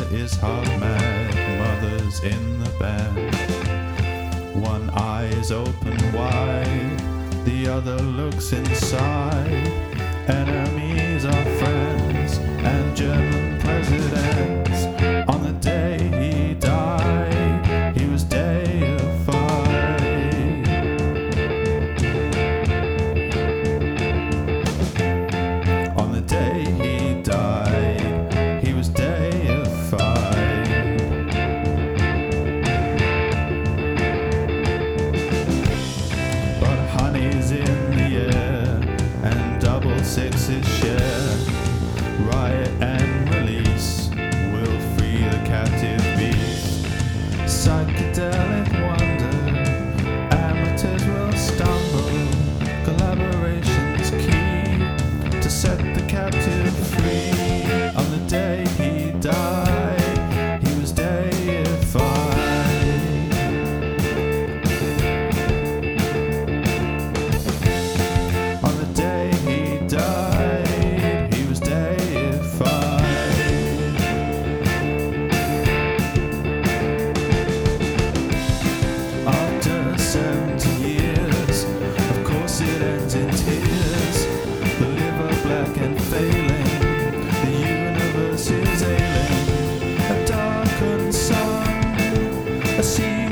is half mad, mother's in the band. One eye is open wide, the other looks inside. Enemies are friends, and German presidents. On the day he died, he was deified. On the day he died, he was deified. But honey's in the air, and double sixes share. Riot and release will free the captive beast. Psychedelic wonder, amateurs will stumble. Collaboration's key to set the captive free. On the day he died, he was deified. On the day he died, he was deified. After 70 years, of course it ends in tears. The liver black and failing, the universe is ailing. A darkened sun, a sea